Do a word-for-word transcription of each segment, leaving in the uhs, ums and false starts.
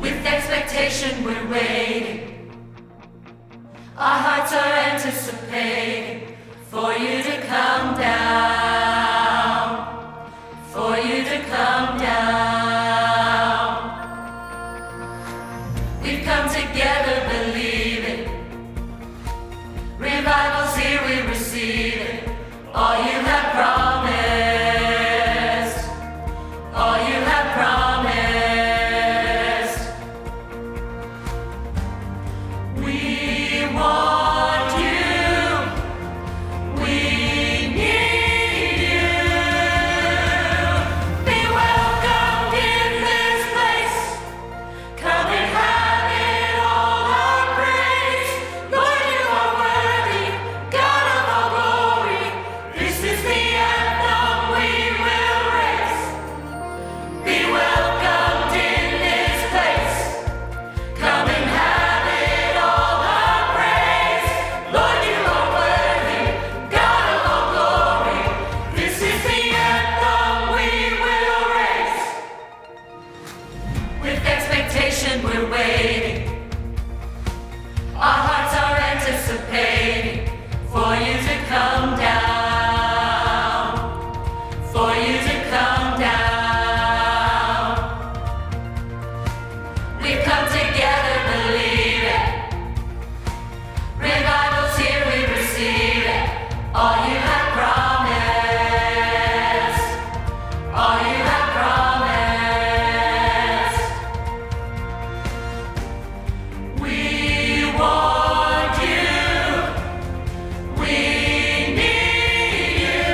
With expectation we're waiting. Our hearts are anticipating for you to come down, for you to come down. We've come together believing. Revival's here, we receive it. All you have promised, all you have promised. We want you, we need you. Be welcomed in this place. Come and have it all our praise. Lord, you are worthy, God of all glory. This is the anthem we will raise. Be welcomed in this place. Come and have it all our praise. Lord, you are worthy, God of all glory. This is the anthem we will raise. With expectation we're waiting. Our hearts are anticipating for you to come down, for you to come down. We've come together believing. Revival's here, we receive it. All you have promised, all you have promised. We want you, we need you.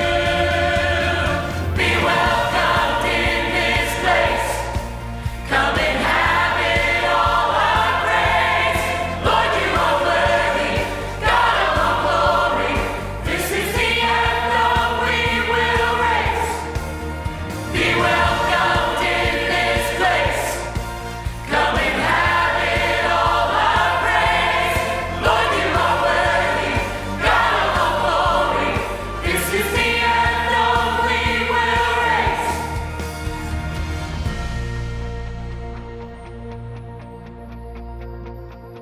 Be welcomed in this place. Come and have it all our praise. Lord, you are worthy, God of all glory. This is the anthem we will raise. Be welcomed in this place. Come and have it all our praise. Lord, you are worthy, God of all glory. This is the anthem we will raise.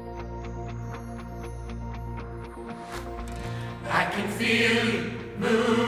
I can feel you move.